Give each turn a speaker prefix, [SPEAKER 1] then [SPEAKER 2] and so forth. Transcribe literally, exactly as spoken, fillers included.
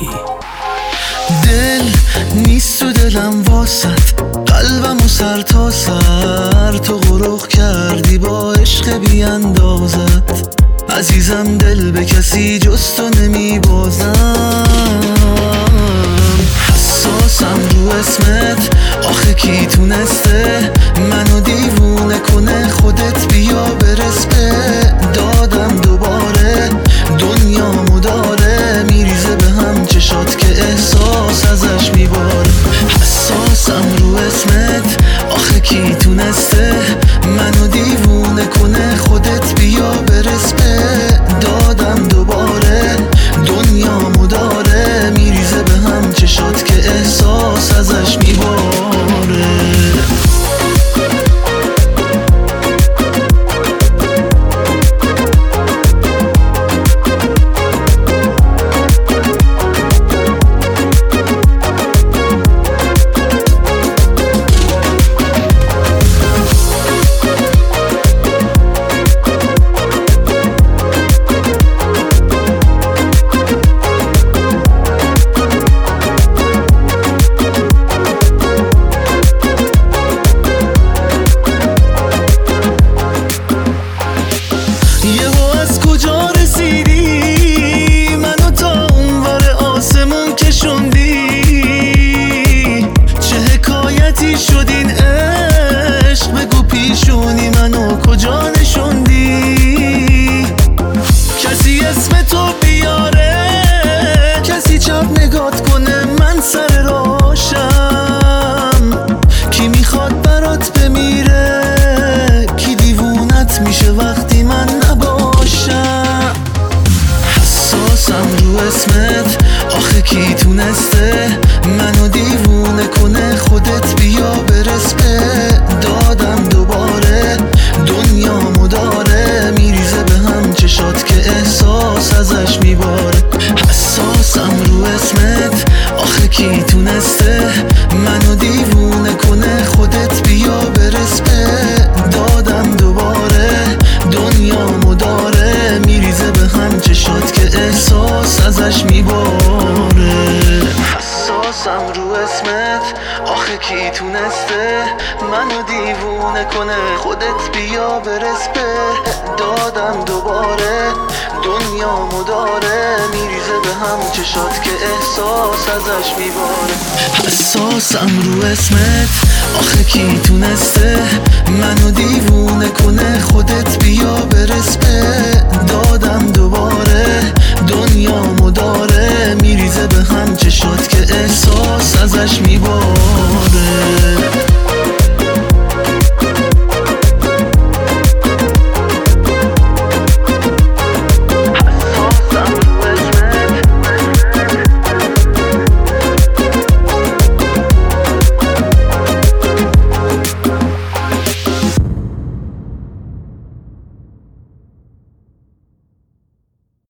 [SPEAKER 1] الهی.
[SPEAKER 2] دل نیست تو دلم واسط، قلبم و سر تا سر تو غرق کردی با عشق بی اندازت. عزیزم دل به کسی جز تو نمی بازم، حساسم رو اسمت. آخه کی تونسته منو دیوونه کنه؟ خودت بیا برس به دادم دوباره. دنیامو داره میریزه به هم چشات که احساس ازش میباره. حساسم رو اسمت. آخه کی تونسته منو دیوونه کنه؟ خودت بیا برس به دادم دوباره. دنیامو داره میریزه به هم چشات که احساس ازش میباره. شد این عشق بگو پیشونی منو کجا نشوندی؟ کسی اسم تو بیاره، کسی چپ نگات کنه من سر راشم. کی میخواد برات بمیره؟ کی دیوونت میشه وقتی من نباشم؟ حساسم رو اسمت. آخه کی تونسته منو دیوونه کنه؟ خودت بیا برس به دادم دوباره. دنیامو داره میریزه به هم چشات که احساس ازش میباره. حساسم رو اسمت. آخه کی تونسته منو دیوونه کنه؟ خودت بیا برس به دادم دوباره. دنیامو داره میریزه به هم چشات که احساس ازش میباره. حساسم رو اسمت. آخه کی تونسته منو دیوونه کنه؟ خودت بیا برس به دادم دوباره. دنیامو داره میریزه به هم چشات که احساس ازش میباره. حساسم رو اسمت. آخه کی تونسته منو دیوونه کنه؟